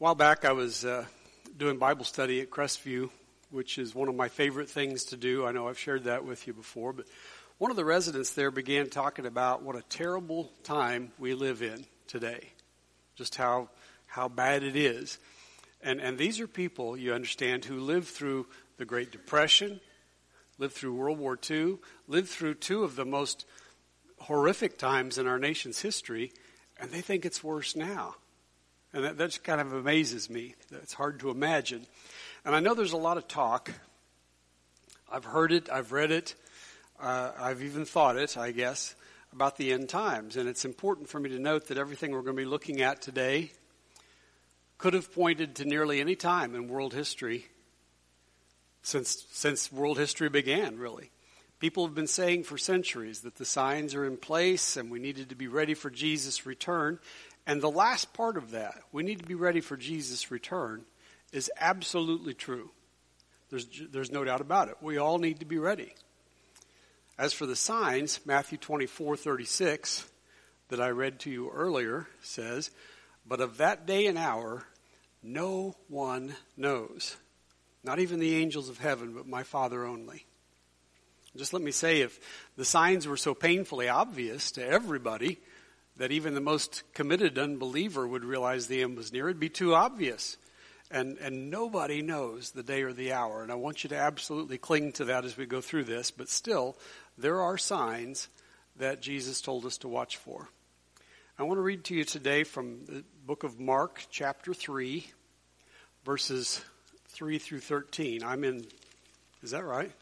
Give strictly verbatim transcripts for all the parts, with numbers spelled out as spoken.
A while back, I was uh, doing Bible study at Crestview, which is one of my favorite things to do. I know I've shared that with you before, but one of the residents there began talking about what a terrible time we live in today, just how how bad it is. And and these are people, you understand, who lived through the Great Depression, lived through World War Two, lived through two of the most horrific times in our nation's history, and they think it's worse now. And that, that just kind of amazes me. It's hard to imagine. And I know there's a lot of talk. I've heard it, I've read it, uh, I've even thought it, I guess, about the end times. And it's important for me to note that everything we're going to be looking at today could have pointed to nearly any time in world history since since world history began, really. People have been saying for centuries that the signs are in place and we needed to be ready for Jesus' return. And the last part of that, we need to be ready for Jesus' return, is absolutely true. There's there's no doubt about it. We all need to be ready. As for the signs, Matthew twenty-four thirty-six, that I read to you earlier, says, "But of that day and hour, no one knows, not even the angels of heaven, but my Father only." Just let me say, if the signs were so painfully obvious to everybody that even the most committed unbeliever would realize the end was near, it'd be too obvious. And and nobody knows the day or the hour. And I want you to absolutely cling to that as we go through this. But still, there are signs that Jesus told us to watch for. I want to read to you today from the book of Mark, chapter three, verses three through thirteen. I'm in, is that right?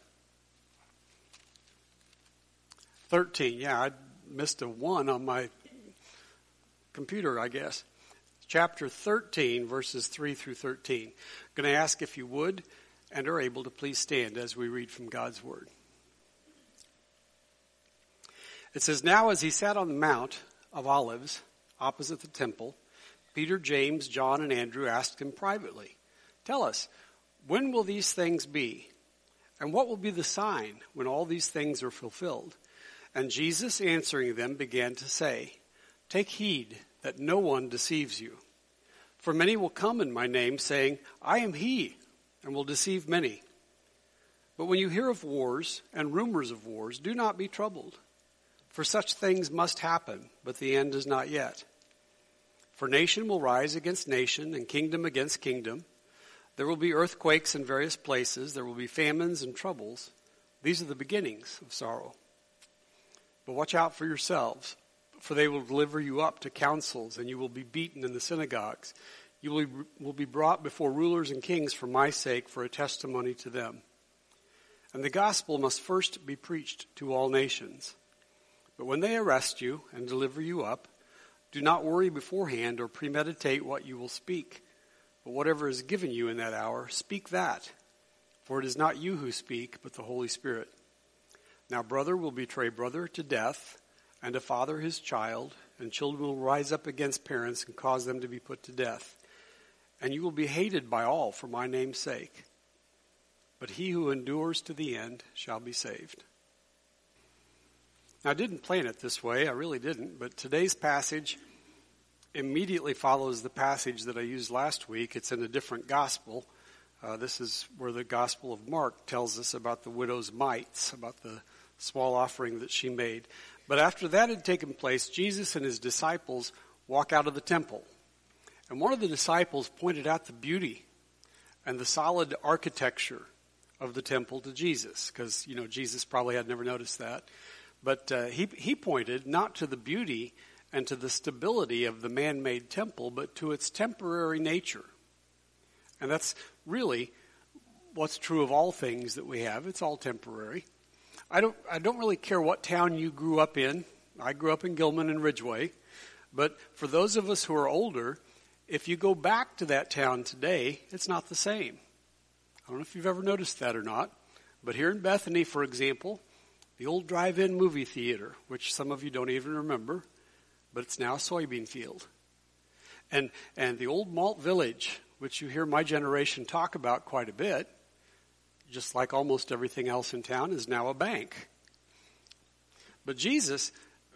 thirteen, yeah, I missed a one on my computer, I guess. Chapter thirteen, verses three through thirteen. I'm going to ask if you would and are able to please stand as we read from God's Word. It says, "Now as he sat on the Mount of Olives, opposite the temple, Peter, James, John, and Andrew asked him privately, 'Tell us, when will these things be? And what will be the sign when all these things are fulfilled?' And Jesus, answering them, began to say, 'Take heed that no one deceives you. For many will come in my name, saying, I am he, and will deceive many. But when you hear of wars and rumors of wars, do not be troubled. For such things must happen, but the end is not yet. For nation will rise against nation, and kingdom against kingdom. There will be earthquakes in various places. There will be famines and troubles. These are the beginnings of sorrow. But watch out for yourselves, for they will deliver you up to councils, and you will be beaten in the synagogues. You will be, will be brought before rulers and kings for my sake, for a testimony to them. And the gospel must first be preached to all nations. But when they arrest you and deliver you up, do not worry beforehand or premeditate what you will speak. But whatever is given you in that hour, speak that. For it is not you who speak, but the Holy Spirit. Now brother will betray brother to death, and a father his child, and children will rise up against parents and cause them to be put to death. And you will be hated by all for my name's sake. But he who endures to the end shall be saved.'" Now, I didn't plan it this way, I really didn't, but today's passage immediately follows the passage that I used last week. It's in a different gospel. Uh, this is where the Gospel of Mark tells us about the widow's mites, about the small offering that she made. But after that had taken place, Jesus and his disciples walk out of the temple. And one of the disciples pointed out the beauty and the solid architecture of the temple to Jesus, because, you know, Jesus probably had never noticed that. But uh, he, he pointed not to the beauty and to the stability of the man-made temple, but to its temporary nature. And that's really what's true of all things that we have. It's all temporary. I don't I don't really care what town you grew up in. I grew up in Gilman and Ridgeway. But for those of us who are older, if you go back to that town today, it's not the same. I don't know if you've ever noticed that or not. But here in Bethany, for example, the old drive-in movie theater, which some of you don't even remember, but it's now a soybean field. And and the old malt village, which you hear my generation talk about quite a bit, just like almost everything else in town, is now a bank. But Jesus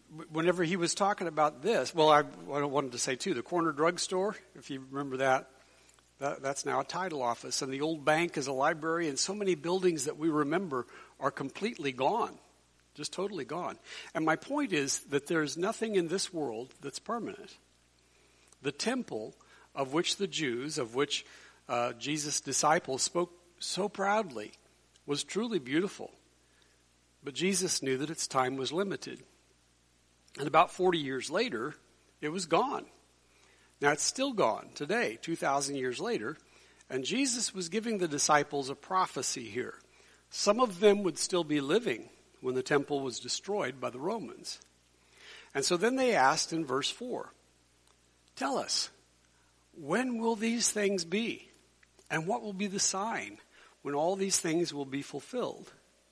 whenever he was talking about this, well, I, I wanted to say too, the corner drugstore, if you remember that, that, that's now a title office. And the old bank is a library, and so many buildings that we remember are completely gone, just totally gone. And my point is that there's nothing in this world that's permanent. The temple of which the Jews, of which uh, Jesus' disciples spoke so proudly, was truly beautiful. But Jesus knew that its time was limited. And about forty years later, it was gone. Now, it's still gone today, two thousand years later. And Jesus was giving the disciples a prophecy here. Some of them would still be living when the temple was destroyed by the Romans. And so then they asked in verse four, tell us, when will these things be? And what will be the sign when all these things will be fulfilled?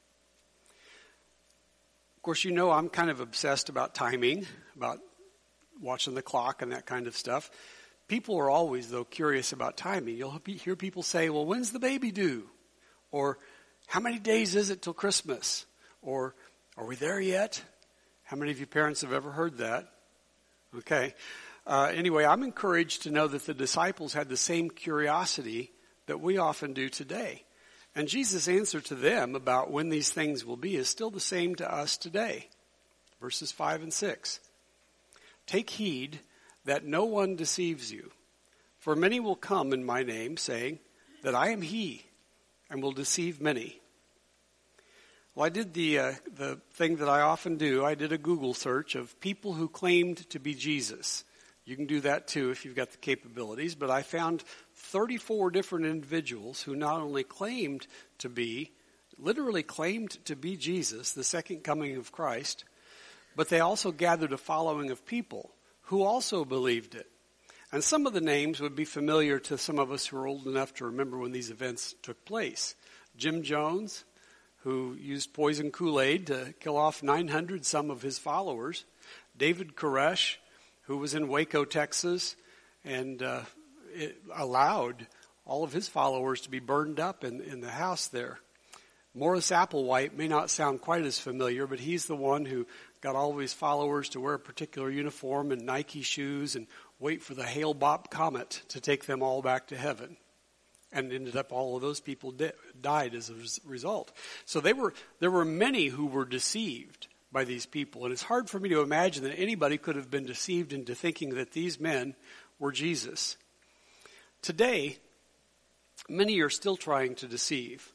Of course, you know I'm kind of obsessed about timing, about watching the clock and that kind of stuff. People are always, though, curious about timing. You'll hear people say, well, when's the baby due? Or, how many days is it till Christmas? Or, are we there yet? How many of you parents have ever heard that? Okay. Uh, anyway, I'm encouraged to know that the disciples had the same curiosity that we often do today. And Jesus' answer to them about when these things will be is still the same to us today. Verses five and six. Take heed that no one deceives you. For many will come in my name, saying that I am he, and will deceive many. Well, I did the uh, the thing that I often do. I did a Google search of people who claimed to be Jesus. You can do that too if you've got the capabilities. But I found thirty-four different individuals who not only claimed to be, literally claimed to be Jesus, the second coming of Christ, but they also gathered a following of people who also believed it. And some of the names would be familiar to some of us who are old enough to remember when these events took place. Jim Jones, who used poison Kool-Aid to kill off nine hundred some of his followers. David Koresh, who was in Waco, Texas, and uh, it allowed all of his followers to be burned up in, in the house there. Morris Applewhite may not sound quite as familiar, but he's the one who got all of his followers to wear a particular uniform and Nike shoes and wait for the Hale-Bopp comet to take them all back to heaven. And ended up all of those people di- died as a result. So they were there were many who were deceived by these people. And it's hard for me to imagine that anybody could have been deceived into thinking that these men were Jesus. Today, many are still trying to deceive.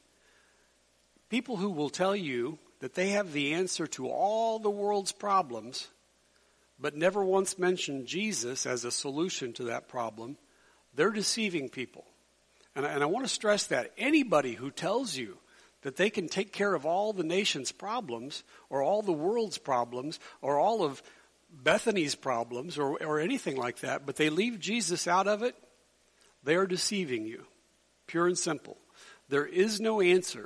People who will tell you that they have the answer to all the world's problems, but never once mention Jesus as a solution to that problem, they're deceiving people. And I, and I want to stress that anybody who tells you that they can take care of all the nation's problems or all the world's problems or all of Bethany's problems or, or anything like that, but they leave Jesus out of it, they are deceiving you. Pure and simple. There is no answer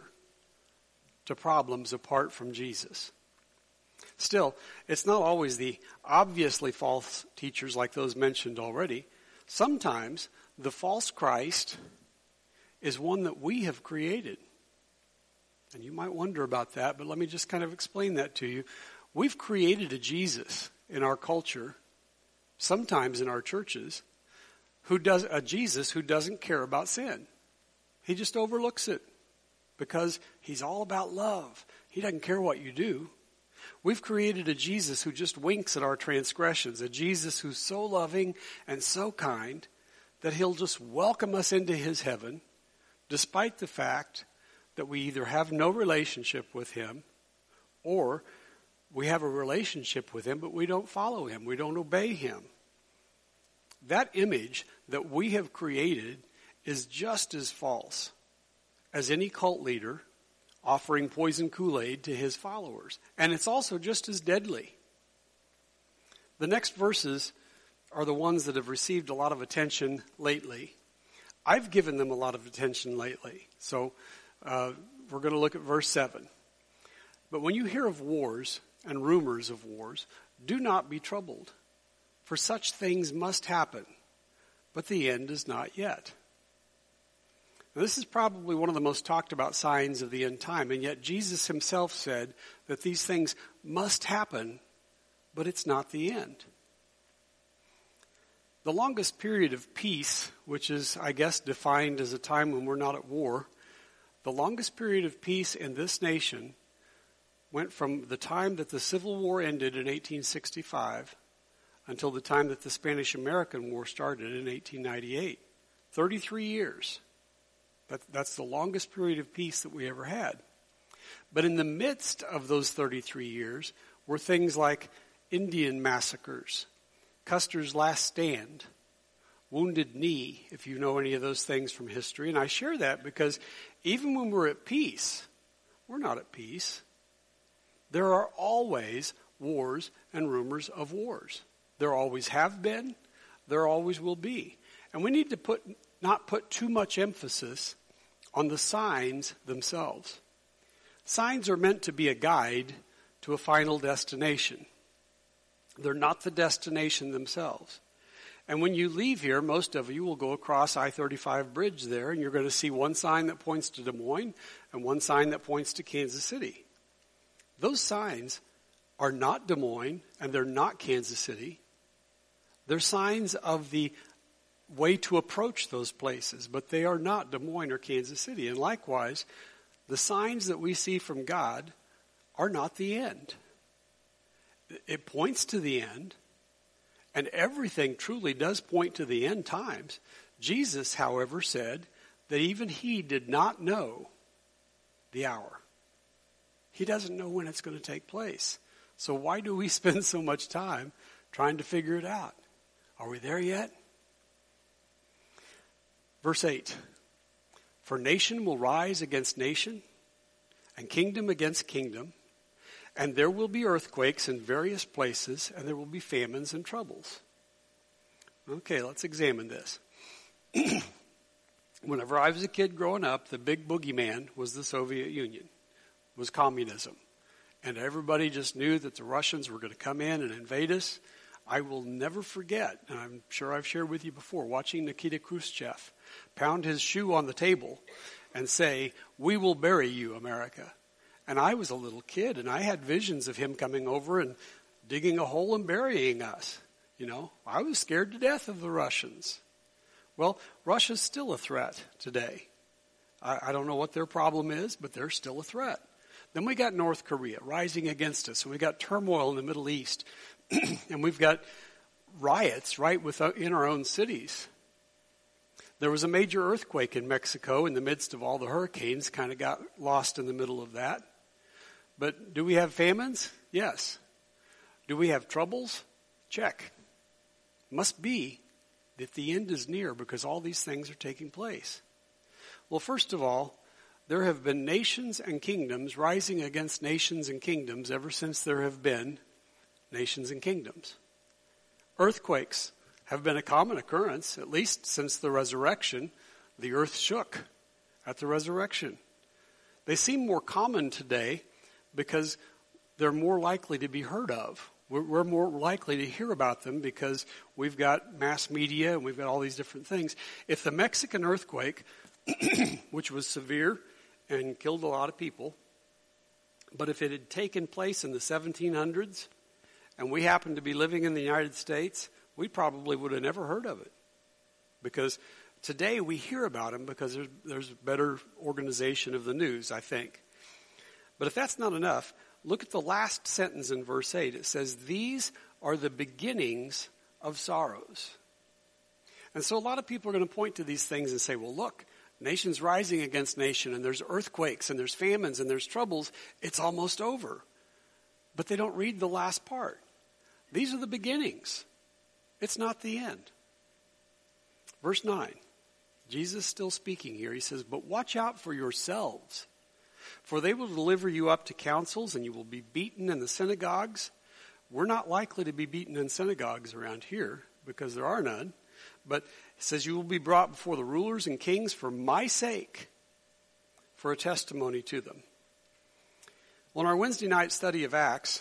to problems apart from Jesus. Still, it's not always the obviously false teachers like those mentioned already. Sometimes the false Christ is one that we have created. And you might wonder about that, but let me just kind of explain that to you. We've created a Jesus in our culture, sometimes in our churches, who does a Jesus who doesn't care about sin. He just overlooks it because he's all about love. He doesn't care what you do. We've created a Jesus who just winks at our transgressions, a Jesus who's so loving and so kind that he'll just welcome us into his heaven, despite the fact that we either have no relationship with him or we have a relationship with him, but we don't follow him. We don't obey him. That image that we have created is just as false as any cult leader offering poison Kool-Aid to his followers. And it's also just as deadly. The next verses are the ones that have received a lot of attention lately. I've given them a lot of attention lately. So uh, we're going to look at verse seven. But when you hear of wars and rumors of wars, do not be troubled. For such things must happen, but the end is not yet. Now, this is probably one of the most talked about signs of the end time, and yet Jesus himself said that these things must happen, but it's not the end. The longest period of peace, which is, I guess, defined as a time when we're not at war, the longest period of peace in this nation went from the time that the Civil War ended in eighteen sixty-five until the time that the Spanish-American War started in eighteen ninety-eight. thirty-three years. That, that's the longest period of peace that we ever had. But in the midst of those thirty-three years were things like Indian massacres, Custer's Last Stand, Wounded Knee, if you know any of those things from history. And I share that because even when we're at peace, we're not at peace. There are always wars and rumors of wars. There always have been. There always will be. And we need to put not put too much emphasis on the signs themselves. Signs are meant to be a guide to a final destination. They're not the destination themselves. And when you leave here, most of you will go across I thirty-five bridge there, and you're going to see one sign that points to Des Moines and one sign that points to Kansas City. Those signs are not Des Moines, and they're not Kansas City. They're signs of the way to approach those places, but they are not Des Moines or Kansas City. And likewise, the signs that we see from God are not the end. It points to the end, and everything truly does point to the end times. Jesus, however, said that even he did not know the hour. He doesn't know when it's going to take place. So why do we spend so much time trying to figure it out? Are we there yet? Verse eight, for nation will rise against nation, and kingdom against kingdom, and there will be earthquakes in various places, and there will be famines and troubles. Okay, let's examine this. Whenever I was a kid growing up, the big boogeyman was the Soviet Union, was communism. And everybody just knew that the Russians were going to come in and invade us. I will never forget, and I'm sure I've shared with you before, watching Nikita Khrushchev pound his shoe on the table and say, "We will bury you, America." And I was a little kid, and I had visions of him coming over and digging a hole and burying us. You know, I was scared to death of the Russians. Well, Russia's still a threat today. I, I don't know what their problem is, but they're still a threat. Then we got North Korea rising against us, and we got turmoil in the Middle East, and we've got riots right within our own cities. There was a major earthquake in Mexico in the midst of all the hurricanes, kind of got lost in the middle of that. But do we have famines? Yes. Do we have troubles? Check. Must be that the end is near because all these things are taking place. Well, first of all, there have been nations and kingdoms rising against nations and kingdoms ever since there have been nations and kingdoms. Earthquakes have been a common occurrence, at least since the resurrection. The earth shook at the resurrection. They seem more common today because they're more likely to be heard of. We're, we're more likely to hear about them because we've got mass media and we've got all these different things. If the Mexican earthquake, which was severe and killed a lot of people, but if it had taken place in the seventeen hundreds and we happened to be living in the United States, we probably would have never heard of it. Because today we hear about them because there's, there's better organization of the news, I think. But if that's not enough, look at the last sentence in verse eight. It says, these are the beginnings of sorrows. And so a lot of people are going to point to these things and say, well, look, nation's rising against nation, and there's earthquakes, and there's famines, and there's troubles. It's almost over. But they don't read the last part. These are the beginnings. It's not the end. Verse nine. Jesus is still speaking here. He says, but watch out for yourselves, for they will deliver you up to councils, and you will be beaten in the synagogues. We're not likely to be beaten in synagogues around here because there are none. But it says you will be brought before the rulers and kings for my sake, for a testimony to them. Well, in our Wednesday night study of Acts,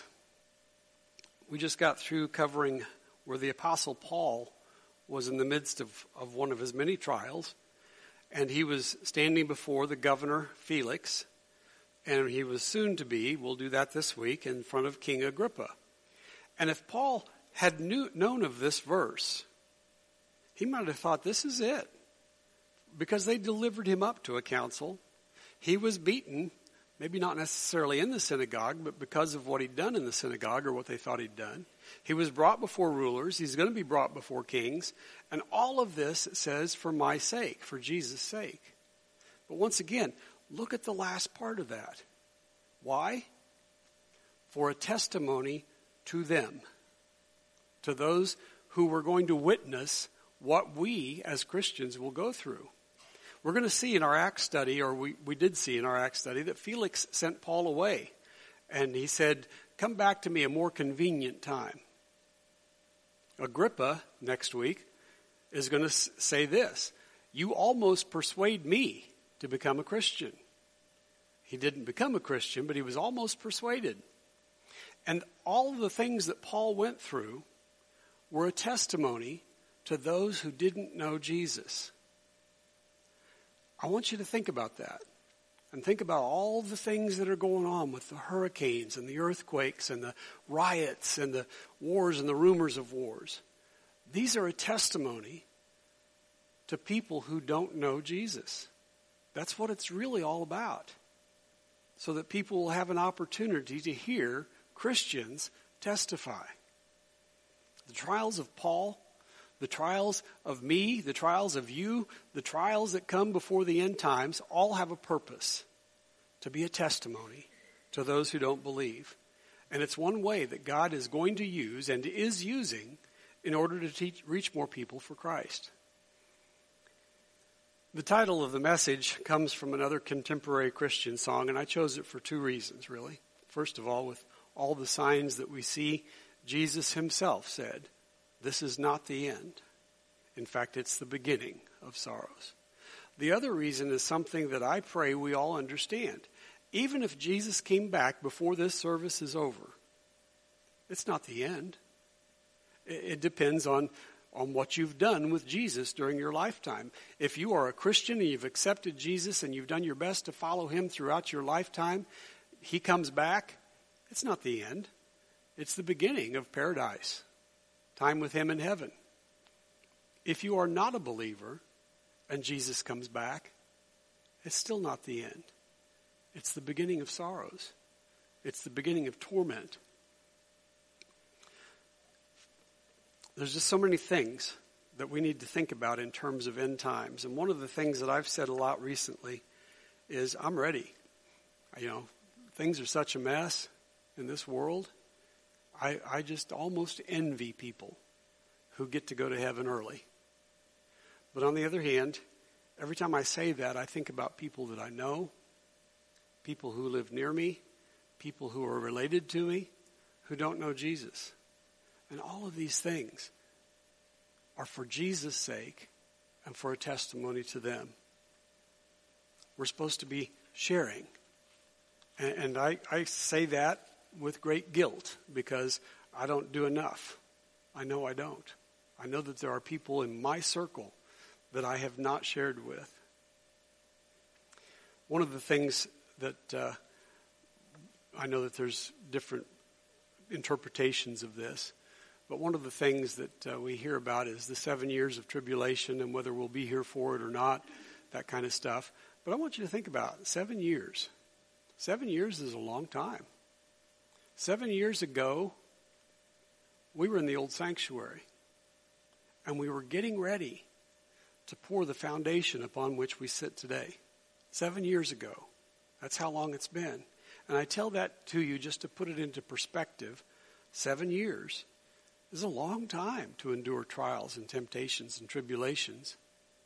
we just got through covering where the Apostle Paul was in the midst of, of one of his many trials. And he was standing before the governor, Felix. And he was soon to be, we'll do that this week, in front of King Agrippa. And if Paul had knew, known of this verse, he might have thought, this is it. Because they delivered him up to a council. He was beaten, maybe not necessarily in the synagogue, but because of what he'd done in the synagogue or what they thought he'd done. He was brought before rulers. He's going to be brought before kings. And all of this, it says, for my sake, for Jesus' sake. But once again, look at the last part of that. Why? For a testimony to them, to those who were going to witness what we as Christians will go through. We're going to see in our Acts study, or we, we did see in our Acts study, that Felix sent Paul away. And he said, come back to me a more convenient time. Agrippa, next week, is going to say this. You almost persuade me to become a Christian. He didn't become a Christian, but he was almost persuaded. And all of the things that Paul went through were a testimony to those who didn't know Jesus. I want you to think about that. And think about all the things that are going on with the hurricanes and the earthquakes and the riots and the wars and the rumors of wars. These are a testimony to people who don't know Jesus. That's what it's really all about. So that people will have an opportunity to hear Christians testify. The trials of Paul, the trials of me, the trials of you, the trials that come before the end times all have a purpose, to be a testimony to those who don't believe. And it's one way that God is going to use and is using in order to teach, reach more people for Christ. The title of the message comes from another contemporary Christian song, and I chose it for two reasons, really. First of all, with all the signs that we see, Jesus himself said, this is not the end. In fact, it's the beginning of sorrows. The other reason is something that I pray we all understand. Even if Jesus came back before this service is over, it's not the end. It depends on, on what you've done with Jesus during your lifetime. If you are a Christian and you've accepted Jesus and you've done your best to follow him throughout your lifetime, he comes back, it's not the end. It's the beginning of paradise, time with him in heaven. If you are not a believer and Jesus comes back, it's still not the end. It's the beginning of sorrows. It's the beginning of torment. There's just so many things that we need to think about in terms of end times. And one of the things that I've said a lot recently is I'm ready. You know, things are such a mess in this world. I, I just almost envy people who get to go to heaven early. But on the other hand, every time I say that, I think about people that I know, people who live near me, people who are related to me, who don't know Jesus. And all of these things are for Jesus' sake and for a testimony to them. We're supposed to be sharing. And, and I, I say that with great guilt because I don't do enough. I know I don't. I know that there are people in my circle that I have not shared with. One of the things that uh, I know that there's different interpretations of this, but one of the things that uh, we hear about is the seven years of tribulation and whether we'll be here for it or not, that kind of stuff. But I want you to think about it. Seven years. Seven years is a long time. Seven years ago, we were in the old sanctuary, and we were getting ready to pour the foundation upon which we sit today. Seven years ago. That's how long it's been. And I tell that to you just to put it into perspective. Seven years is a long time to endure trials and temptations and tribulations.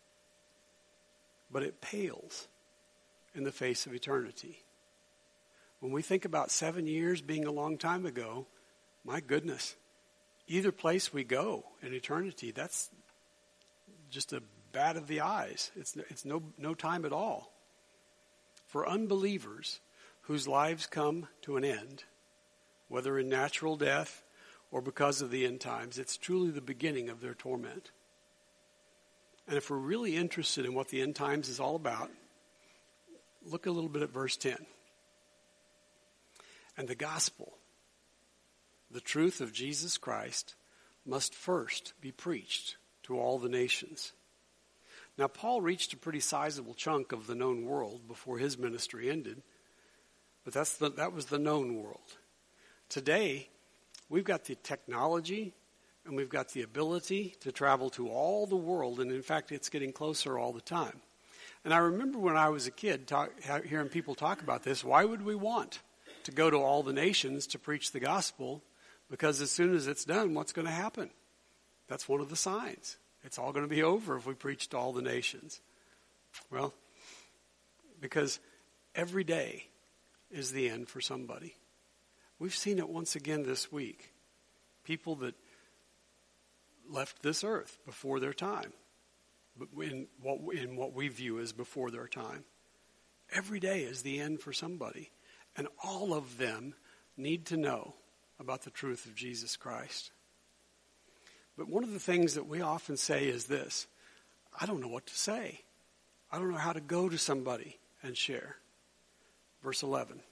But it pales in the face of eternity. When we think about seven years being a long time ago, my goodness, either place we go in eternity, that's just a bat of the eyes. It's, it's no, no time at all. For unbelievers whose lives come to an end, whether in natural death or because of the end times, it's truly the beginning of their torment. And if we're really interested in what the end times is all about, look a little bit at verse ten. And the gospel the truth of Jesus Christ must first be preached to all the nations. Now, Paul reached a pretty sizable chunk of the known world before his ministry ended, but that's the, that was the known world. Today, we've got the technology and we've got the ability to travel to all the world, and in fact, it's getting closer all the time. And I remember when I was a kid talk, hearing people talk about this, why would we want to go to all the nations to preach the gospel? Because as soon as it's done, what's going to happen? That's one of the signs. It's all going to be over if we preach to all the nations. Well, because every day is the end for somebody. We've seen it once again this week. People that left this earth before their time, in what, in what we view as before their time. Every day is the end for somebody. And all of them need to know about the truth of Jesus Christ. But one of the things that we often say is this: I don't know what to say. I don't know how to go to somebody and share. Verse eleven.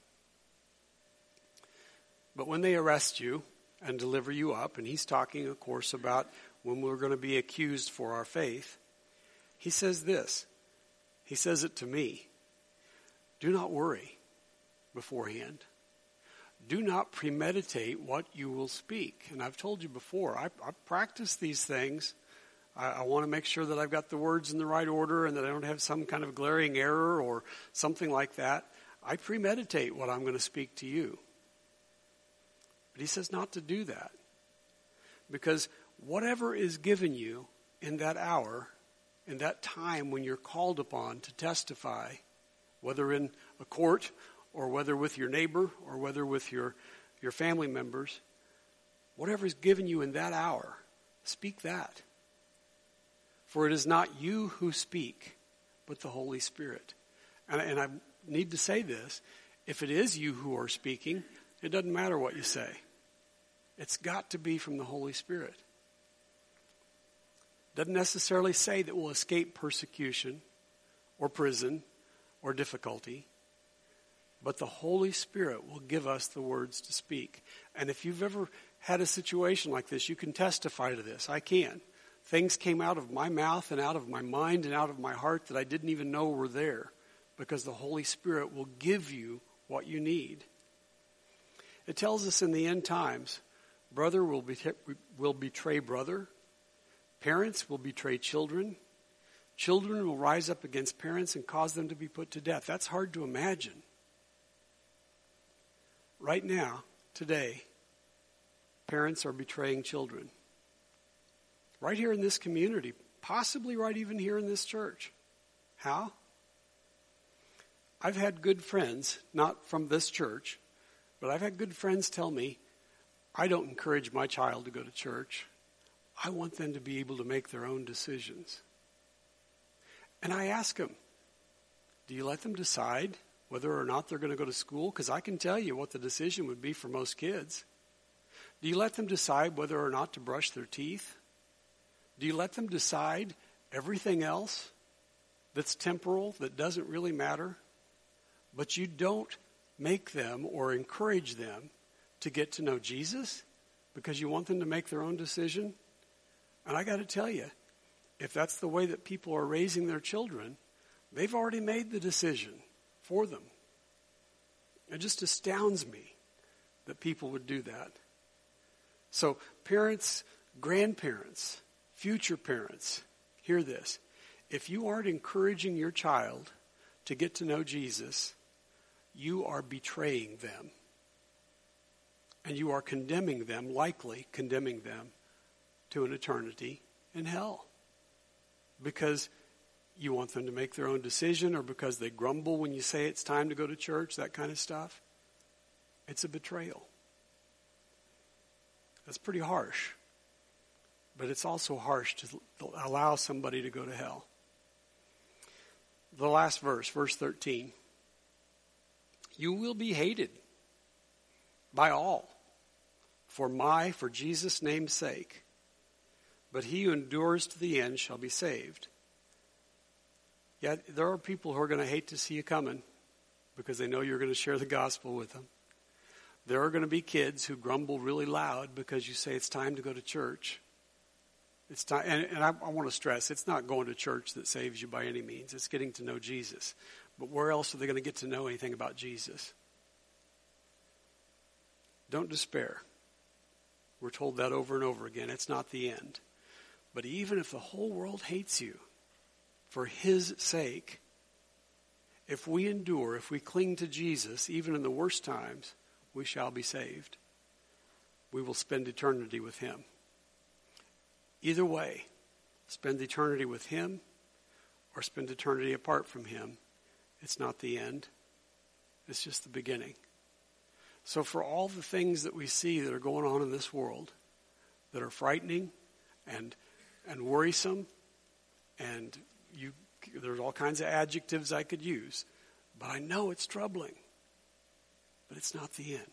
But when they arrest you and deliver you up, and he's talking, of course, about when we're going to be accused for our faith, he says this. He says it to me. Do not worry beforehand. Do not premeditate what you will speak. And I've told you before, I, I practice these things. I, I want to make sure that I've got the words in the right order and that I don't have some kind of glaring error or something like that. I premeditate what I'm going to speak to you. But he says not to do that. Because whatever is given you in that hour, in that time when you're called upon to testify, whether in a court or whether with your neighbor, or whether with your, your family members, whatever is given you in that hour, speak that. For it is not you who speak, but the Holy Spirit. And, and I need to say this, if it is you who are speaking, it doesn't matter what you say. It's got to be from the Holy Spirit. Doesn't necessarily say that we'll escape persecution or prison or difficulty. But the Holy Spirit will give us the words to speak. And if you've ever had a situation like this, you can testify to this. I can. Things came out of my mouth and out of my mind and out of my heart that I didn't even know were there, because the Holy Spirit will give you what you need. It tells us in the end times, brother will, be, will betray brother. Parents will betray children. Children will rise up against parents and cause them to be put to death. That's hard to imagine. Right now, today, parents are betraying children. Right here in this community, possibly right even here in this church. How? I've had good friends, not from this church, but I've had good friends tell me, I don't encourage my child to go to church. I want them to be able to make their own decisions. And I ask them, do you let them decide whether or not they're going to go to school? Because I can tell you what the decision would be for most kids. Do you let them decide whether or not to brush their teeth? Do you let them decide everything else that's temporal, that doesn't really matter? But you don't make them or encourage them to get to know Jesus because you want them to make their own decision? And I got to tell you, if that's the way that people are raising their children, they've already made the decision for them. It just astounds me that people would do that. So parents, grandparents, future parents, hear this. If you aren't encouraging your child to get to know Jesus, you are betraying them. And you are condemning them, likely condemning them to an eternity in hell. Because you want them to make their own decision, or because they grumble when you say it's time to go to church, that kind of stuff. It's a betrayal. That's pretty harsh. But it's also harsh to allow somebody to go to hell. The last verse, verse thirteen. You will be hated by all for my, for Jesus' name's sake. But he who endures to the end shall be saved. Yet there are people who are going to hate to see you coming because they know you're going to share the gospel with them. There are going to be kids who grumble really loud because you say it's time to go to church. It's time, and, and I, I want to stress, it's not going to church that saves you by any means. It's getting to know Jesus. But where else are they going to get to know anything about Jesus? Don't despair. We're told that over and over again. It's not the end. But even if the whole world hates you, for his sake, if we endure, if we cling to Jesus, even in the worst times, we shall be saved. We will spend eternity with him. Either way, spend eternity with him or spend eternity apart from him, it's not the end. It's just the beginning. So for all the things that we see that are going on in this world that are frightening and and worrisome, and you there's all kinds of adjectives I could use, but I know it's troubling. But it's not the end.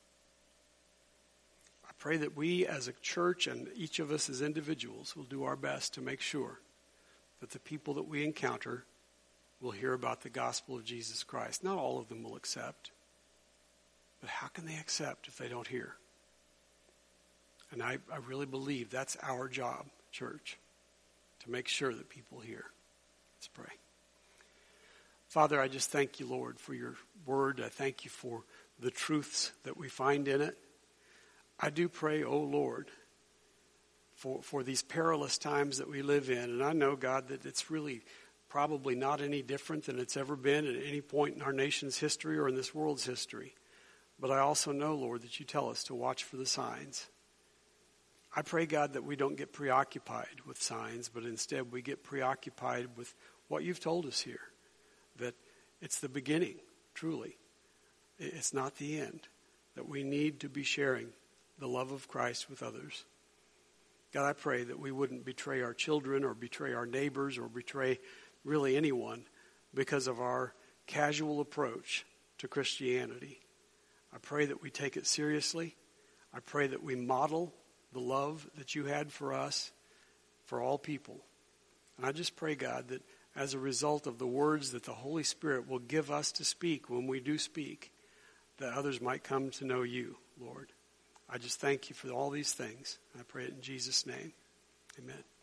I pray that we as a church and each of us as individuals will do our best to make sure that the people that we encounter will hear about the gospel of Jesus Christ. Not all of them will accept. But how can they accept if they don't hear? And I, I really believe that's our job, church, to make sure that people hear. Let's pray. Father, I just thank you, Lord, for your word. I thank you for the truths that we find in it. I do pray, oh Lord, for, for these perilous times that we live in. And I know, God, that it's really probably not any different than it's ever been at any point in our nation's history or in this world's history. But I also know, Lord, that you tell us to watch for the signs. I pray, God, that we don't get preoccupied with signs, but instead we get preoccupied with what you've told us here, that it's the beginning, truly. It's not the end, that we need to be sharing the love of Christ with others. God, I pray that we wouldn't betray our children or betray our neighbors or betray really anyone because of our casual approach to Christianity. I pray that we take it seriously. I pray that we model the love that you had for us, for all people. And I just pray, God, that as a result of the words that the Holy Spirit will give us to speak when we do speak, that others might come to know you, Lord. I just thank you for all these things. I pray it in Jesus' name. Amen.